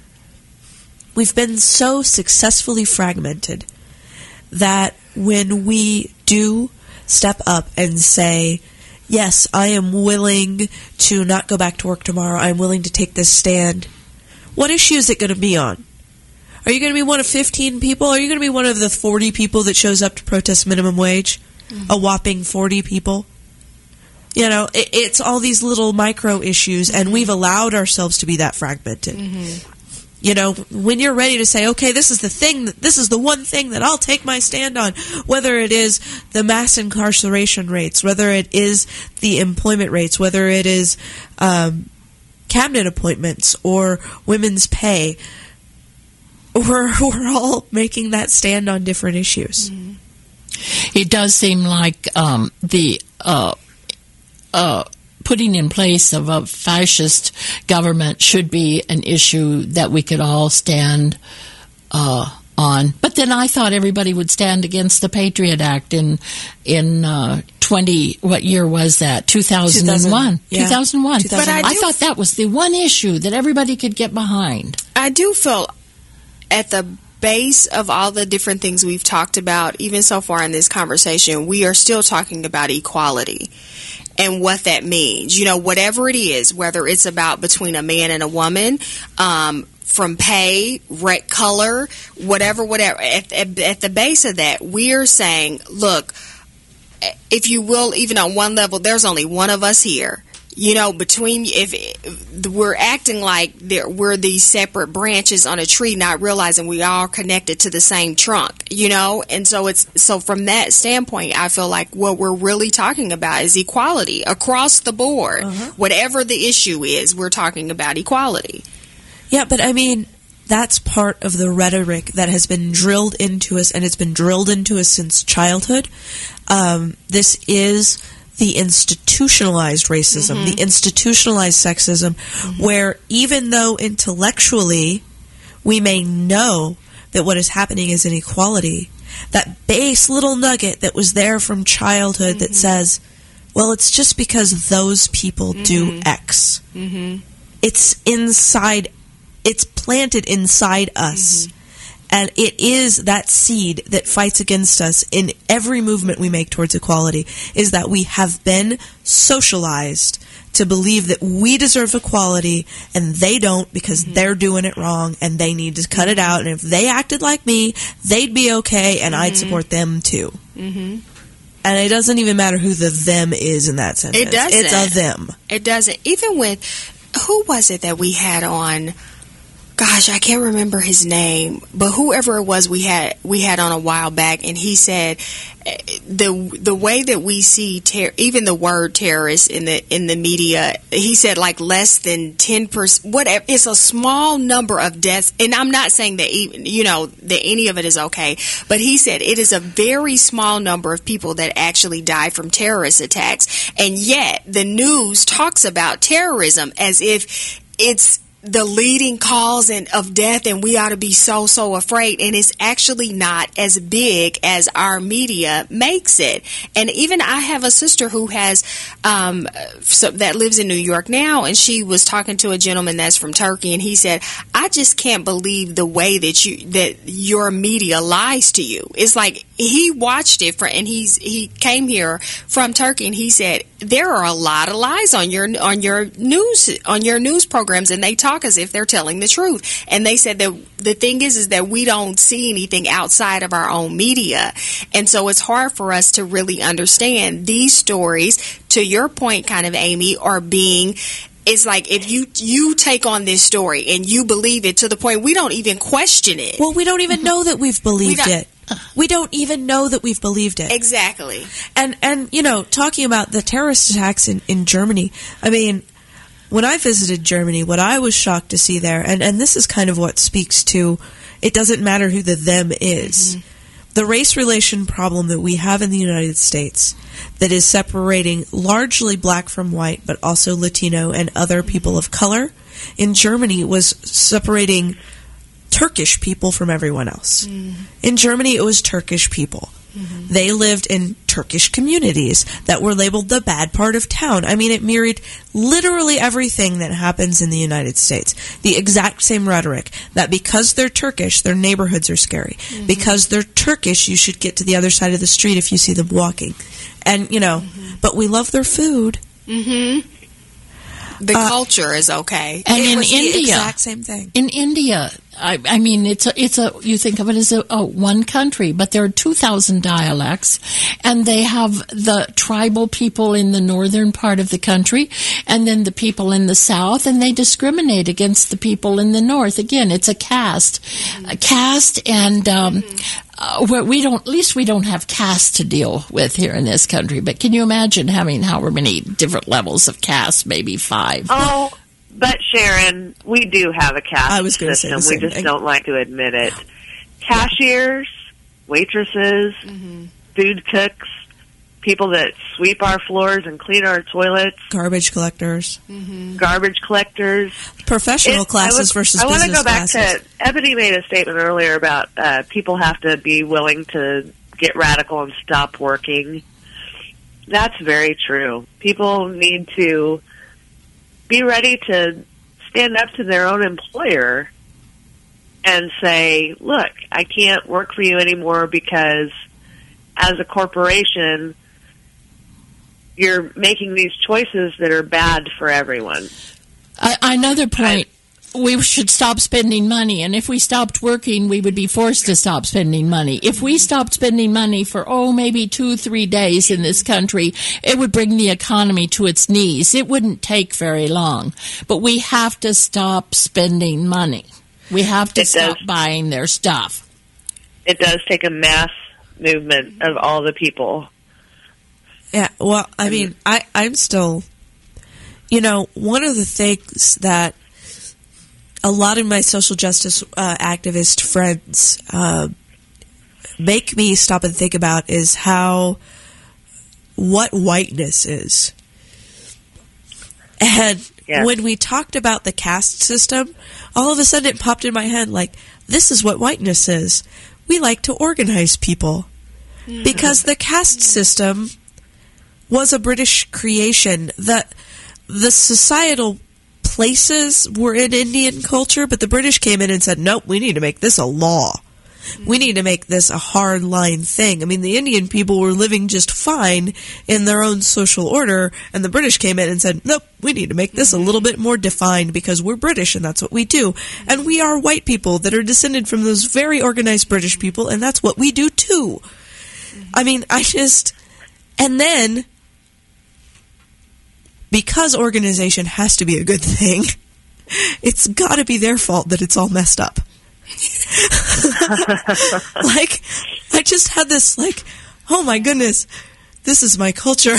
we've been so successfully fragmented that when we do step up and say, yes, I am willing to not go back to work tomorrow, I'm willing to take this stand, what issue is it going to be on? Are you going to be one of fifteen people? Are you going to be one of the forty people that shows up to protest minimum wage? Mm-hmm. A whopping forty people? You know, it, it's all these little micro issues, and we've allowed ourselves to be that fragmented. Mm-hmm. You know, when you're ready to say, okay, this is the thing, that, this is the one thing that I'll take my stand on, whether it is the mass incarceration rates, whether it is the employment rates, whether it is um, cabinet appointments or women's pay, we're, we're all making that stand on different issues. Mm-hmm. It does seem like um, the uh, uh, putting in place of a fascist government should be an issue that we could all stand uh, on. But then I thought everybody would stand against the Patriot Act in in uh, twenty. What year was that? Two thousand one. Yeah. Two thousand one. But I I do thought that was the one issue that everybody could get behind. I do feel at the base of all the different things we've talked about, even so far in this conversation, we are still talking about equality and what that means. You know, whatever it is, whether it's about between a man and a woman, um, from pay, rec color, whatever, whatever, at, at, at the base of that, we are saying, look, if you will, even on one level, there's only one of us here. You know, between, if, if we're acting like there, we're these separate branches on a tree, not realizing we are connected to the same trunk, you know? And so it's, so from that standpoint, I feel like what we're really talking about is equality across the board. Uh-huh. Whatever the issue is, we're talking about equality. Yeah, but I mean, that's part of the rhetoric that has been drilled into us, and it's been drilled into us since childhood. Um, this is the institutionalized racism, mm-hmm. the institutionalized sexism, mm-hmm. where even though intellectually we may know that what is happening is inequality, that base little nugget that was there from childhood mm-hmm. that says, well, it's just because those people mm-hmm. do X. Mm-hmm. It's inside, it's planted inside us. Mm-hmm. And it is that seed that fights against us in every movement we make towards equality, is that we have been socialized to believe that we deserve equality and they don't, because mm-hmm. they're doing it wrong and they need to cut it out. And if they acted like me, they'd be okay and mm-hmm. I'd support them too. Mm-hmm. And it doesn't even matter who the them is in that sentence. It doesn't. It's a them. It doesn't. Even with, who was it that we had on? Gosh, I can't remember his name, but whoever it was we had we had on a while back, and he said the the way that we see ter- even the word terrorist in the in the media, he said like less than ten percent. Whatever, it's a small number of deaths, and I'm not saying that even, you know, that any of it is okay, but he said it is a very small number of people that actually die from terrorist attacks, and yet the news talks about terrorism as if it's the leading cause and of death, and we ought to be so so afraid, and it's actually not as big as our media makes it. And even I have a sister who has um so, that lives in New York now, and she was talking to a gentleman that's from Turkey, and he said, I just can't believe the way that you that your media lies to you. It's like he watched it for, and he's he came here from Turkey, and he said there are a lot of lies on your on your news on your news programs, and they talk as if they're telling the truth. And they said that the thing is is that we don't see anything outside of our own media, and so it's hard for us to really understand these stories. To your point, kind of, Amy, are being it's like if you you take on this story and you believe it to the point we don't even question it. Well, we don't even know that we've believed we it. We don't even know that we've believed it. Exactly. And, and you know, talking about the terrorist attacks in, in Germany, I mean, when I visited Germany, what I was shocked to see there, and, and this is kind of what speaks to, it doesn't matter who the them is. Mm-hmm. The race relation problem that we have in the United States that is separating largely black from white, but also Latino and other people of color, in Germany was separating Turkish people from everyone else. Mm-hmm. In Germany, it was Turkish people. Mm-hmm. They lived in Turkish communities that were labeled the bad part of town. I mean, it mirrored literally everything that happens in the United States. The exact same rhetoric, that because they're Turkish, their neighborhoods are scary. Mm-hmm. Because they're Turkish, you should get to the other side of the street if you see them walking. And, you know, mm-hmm. but we love their food. Mm-hmm. The uh, culture is okay. And it in was India, the exact same thing. In India, I, I mean, it's a, it's a, you think of it as a, a one country, but there are two thousand dialects, and they have the tribal people in the northern part of the country, and then the people in the south, and they discriminate against the people in the north. Again, it's a caste, a caste, and um, uh, where we don't, at least we don't have caste to deal with here in this country. But can you imagine having however many different levels of caste? Maybe five. Oh. But Sharon, we do have a caste I was gonna system. say the we same just thing. don't like to admit it. Cashiers, waitresses, mm-hmm. food cooks, people that sweep our floors and clean our toilets, garbage collectors, mm-hmm. garbage collectors, professional it, classes was, versus I business want to go back classes. to Ebony made a statement earlier about uh, people have to be willing to get radical and stop working. That's very true. People need to be ready to stand up to their own employer and say, look, I can't work for you anymore because as a corporation, you're making these choices that are bad for everyone. Uh, another point. I, we should stop spending money, and if we stopped working, we would be forced to stop spending money. If we stopped spending money for, oh, maybe two, three days in this country, it would bring the economy to its knees. It wouldn't take very long. But we have to stop spending money. We have to it stop does, buying their stuff. It does take a mass movement of all the people. Yeah, well, I mean, I, I'm still, you know, one of the things that a lot of my social justice uh, activist friends uh, make me stop and think about is how, what whiteness is. And yeah. when we talked about the caste system, all of a sudden it popped in my head like, this is what whiteness is. We like to organize people. Mm-hmm. Because the caste system was a British creation. The, the societal places were in Indian culture, but the British came in and said, nope, we need to make this a law. We need to make this a hard line thing. I mean, the Indian people were living just fine in their own social order, and the British came in and said, nope, we need to make this a little bit more defined because we're British and that's what we do. And we are white people that are descended from those very organized British people, and that's what we do too. I mean, I just... And then, because organization has to be a good thing, it's got to be their fault that it's all messed up. Like, I just had this, like, oh my goodness, this is my culture.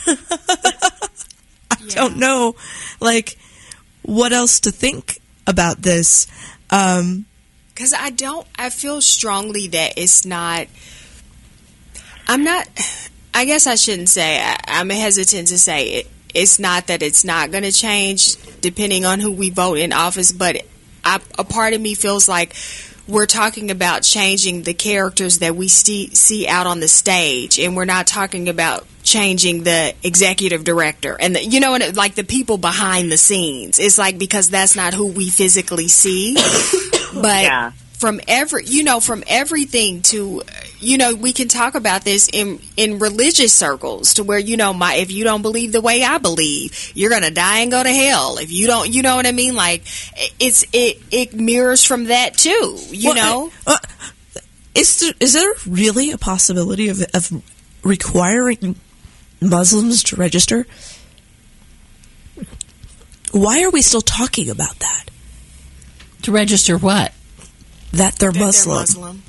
I yeah. don't know, like, what else to think about this. Um, Because I don't, I feel strongly that it's not, I'm not, I guess I shouldn't say, I, I'm hesitant to say it. It's not that it's not going to change depending on who we vote in office, but I, a part of me feels like we're talking about changing the characters that we see, see out on the stage, and we're not talking about changing the executive director and the, you know, and like the people behind the scenes. It's like, because that's not who we physically see, but yeah. from every, you know, from everything to, you know, we can talk about this in in religious circles to where, you know, my if you don't believe the way I believe, you're gonna die and go to hell. If you don't, you know what I mean? Like, it's it it mirrors from that too. You well, know, uh, is there is there really a possibility of of requiring Muslims to register? Why are we still talking about that? To register what? That they're That Muslim. They're Muslim.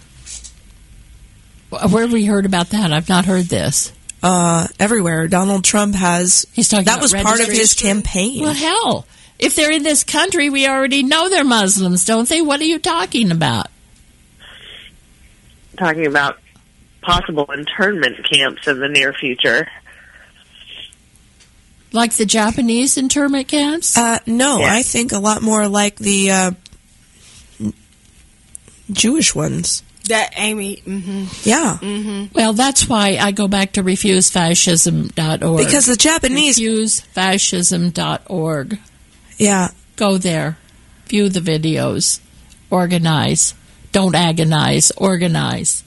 Where have we heard about that? I've not heard this. Uh, everywhere. Donald Trump has. He's talking that about was part of his registration. campaign. Well, hell, if they're in this country, we already know they're Muslims, don't they? What are you talking about? Talking about possible internment camps in the near future. Like the Japanese internment camps? Uh, no, Yeah. I think a lot more like the uh, Jewish ones. That Amy. Mm-hmm. Yeah. Mm-hmm. Well, that's why I go back to refuse fascism dot org. Because the Japanese. refuse fascism dot org. Yeah. Go there. View the videos. Organize. Don't agonize. Organize.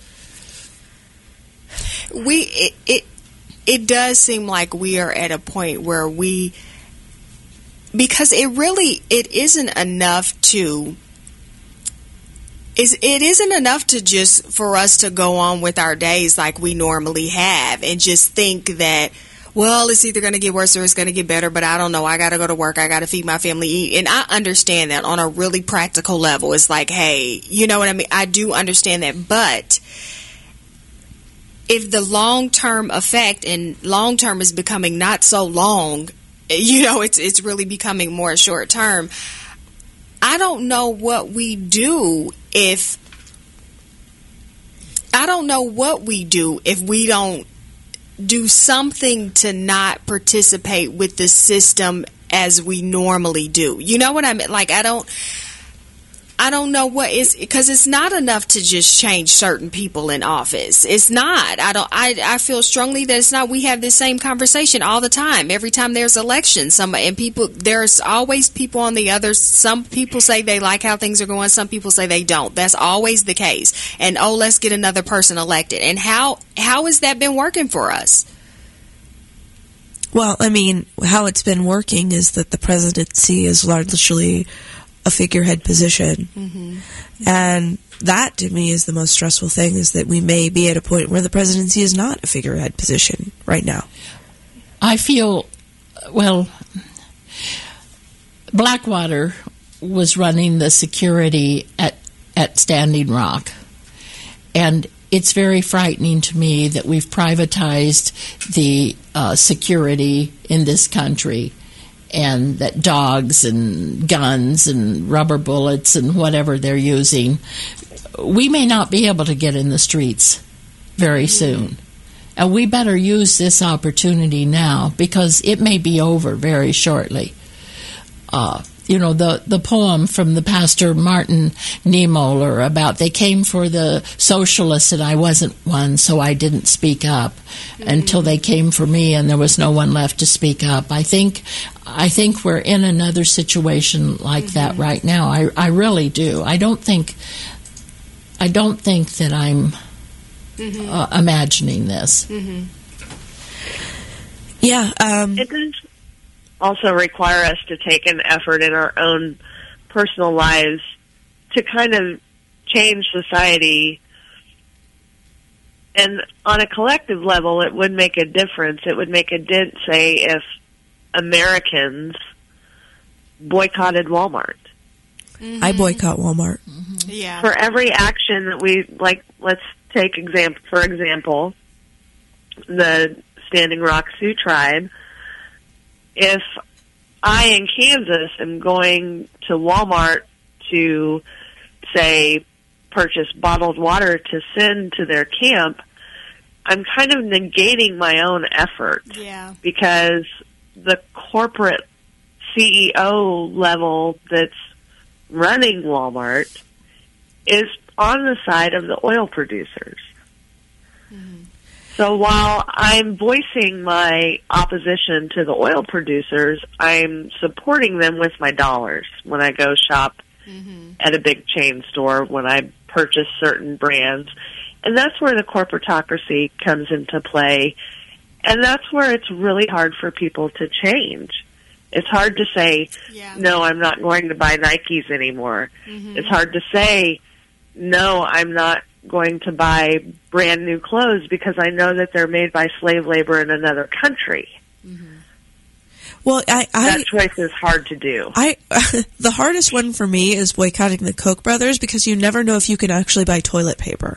We it, it it does seem like we are at a point where we, because it really it isn't enough to is it isn't enough to just for us to go on with our days like we normally have and just think that, well, it's either going to get worse or it's going to get better, but I don't know. I got to go to work. I got to feed my family, eat. And I understand that on a really practical level. It's like, hey, you know what I mean? I do understand that. But if the long-term effect, and long-term is becoming not so long, you know, it's it's really becoming more short-term, I don't know what we do if I don't know what we do if we don't do something to not participate with the system as we normally do. You know what I mean? Like, I don't I don't know what is, because it's not enough to just change certain people in office. It's not. I don't. I, I feel strongly that it's not. We have this same conversation all the time. Every time there's elections, some and people. There's always people on the other. Some people say they like how things are going. Some people say they don't. That's always the case. And oh, let's get another person elected. And how how has that been working for us? Well, I mean, how it's been working is that the presidency is largely a figurehead position. Mm-hmm. And that, to me, is the most stressful thing, is that we may be at a point where the presidency is not a figurehead position right now. I feel, well, Blackwater was running the security at, at Standing Rock. And it's very frightening to me that we've privatized the uh, security in this country, and that dogs and guns and rubber bullets and whatever they're using, we may not be able to get in the streets very soon. And we better use this opportunity now, because it may be over very shortly. Uh, you know, the, the poem from the pastor Martin Niemöller about they came for the socialists and I wasn't one, so I didn't speak up mm-hmm. until they came for me and there was no one left to speak up. I think I think we're in another situation like mm-hmm. that right now. I, I really do. I don't think I don't think that I'm mm-hmm. uh, imagining this. Mm-hmm. Yeah. Um, it does also require us to take an effort in our own personal lives to kind of change society. And on a collective level, it would make a difference. It would make a dent, say, if Americans boycotted Walmart. Mm-hmm. I boycott Walmart. Mm-hmm. Yeah. For every action that we, like, let's take example, for example, the Standing Rock Sioux Tribe. If I, in Kansas, am going to Walmart to, say, purchase bottled water to send to their camp, I'm kind of negating my own effort. Yeah. Because the corporate C E O level that's running Walmart is on the side of the oil producers. Mm-hmm. So while I'm voicing my opposition to the oil producers, I'm supporting them with my dollars when I go shop mm-hmm. at a big chain store, when I purchase certain brands. And that's where the corporatocracy comes into play. And that's where it's really hard for people to change. It's hard to say, yeah. no, I'm not going to buy Nikes anymore. Mm-hmm. It's hard to say, no, I'm not going to buy brand new clothes because I know that they're made by slave labor in another country. Mm-hmm. Well, I, I that choice is hard to do. I the hardest one for me is boycotting the Koch brothers because you never know if you can actually buy toilet paper.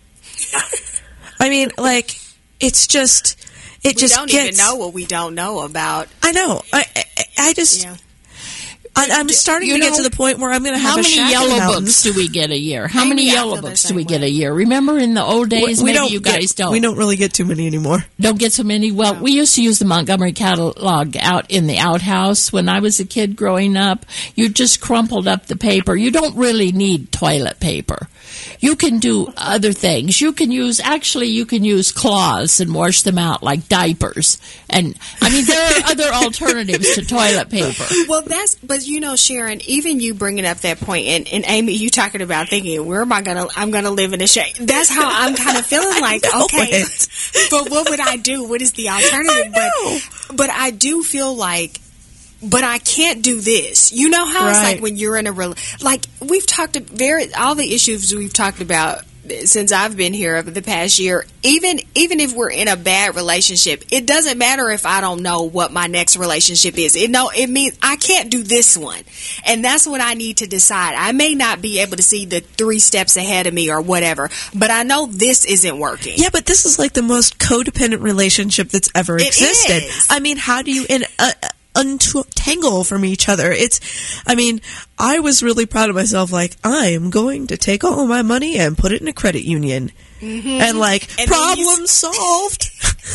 I mean, like, it's just it we just don't gets, even know what we don't know about. I know. I I, I just. Yeah. I, I'm starting you to know, get to the point where I'm going to have how a many shack in the yellow mountains. books do we get a year? How Maybe many I yellow feel the books do same we get way. a year? Remember in the old days, we maybe don't you get, guys don't. We don't really get too many anymore. Don't get so many. Well, we used to use the Montgomery catalog out in the outhouse when I was a kid growing up. You just crumpled up the paper. You don't really need toilet paper. You can do other things. You can use, actually, you can use cloths and wash them out like diapers. And, I mean, there are other alternatives to toilet paper. Well, that's, but you know, Sharon, even you bringing up that point, and, and Amy, you talking about thinking, where am I going to, I'm going to live in a shack. That's how I'm kind of feeling like, okay, but what would I do? What is the alternative? But, but I do feel like, but I can't do this. You know how it's Right. like when you're in a real, like we've talked very all the issues we've talked about since I've been here over the past year. Even even if we're in a bad relationship, it doesn't matter if I don't know what my next relationship is. It no, it means I can't do this one, and that's what I need to decide. I may not be able to see the three steps ahead of me or whatever, but I know this isn't working. Yeah, but this is like the most codependent relationship that's ever It existed. is. I mean, how do you in, uh, untangle from each other? It's, I mean, I was really proud of myself. Like, I am going to take all of my money and put it in a credit union, Mm-hmm. and like, And then problem you- solved.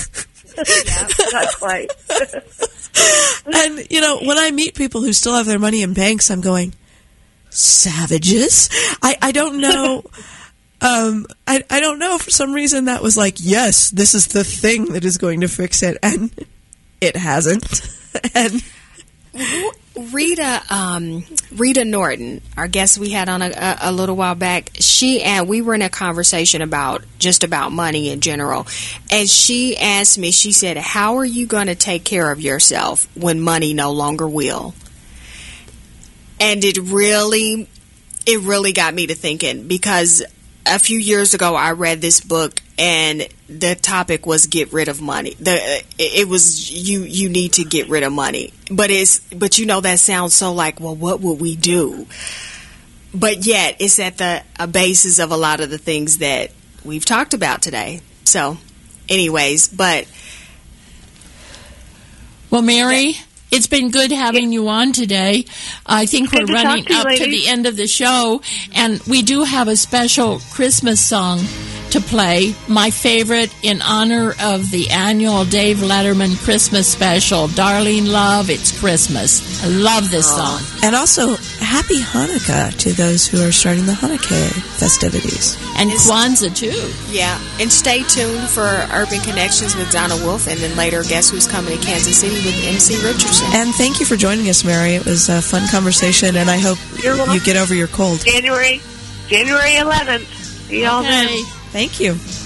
Not quite. And you know, when I meet people who still have their money in banks, I'm going, savages. I I don't know. Um, I I don't know. For some reason, that was like, yes, this is the thing that is going to fix it, and it hasn't. And Rita, um, Rita Norton, our guest we had on a, a, a little while back, she and we were in a conversation about just about money in general, and she asked me, she said, "How are you going to take care of yourself when money no longer will?" And it really, it really got me to thinking, because a few years ago I read this book and the topic was get rid of money. The it was you you need to get rid of money. But it's but you know that sounds so like, well, what would we do? But yet it's at the a basis of a lot of the things that we've talked about today. So anyways, but Well, Mary, it's been good having you on today. I think Good we're to talk running to you, up to ladies. the end of the show, and we do have a special Christmas song to play. My favorite in honor of the annual Dave Letterman Christmas special, Darling Love, It's Christmas. I love this song. and also, happy Hanukkah to those who are starting the Hanukkah festivities. And Kwanzaa, too. yeah, and stay tuned for Urban Connections with Donna Wolf, and then later, guess who's coming to Kansas City with M C Richardson. And thank you for joining us, Mary. It was a fun conversation, and I hope You're welcome. you get over your cold. January, January eleventh. See y'all then. Okay. Thank you.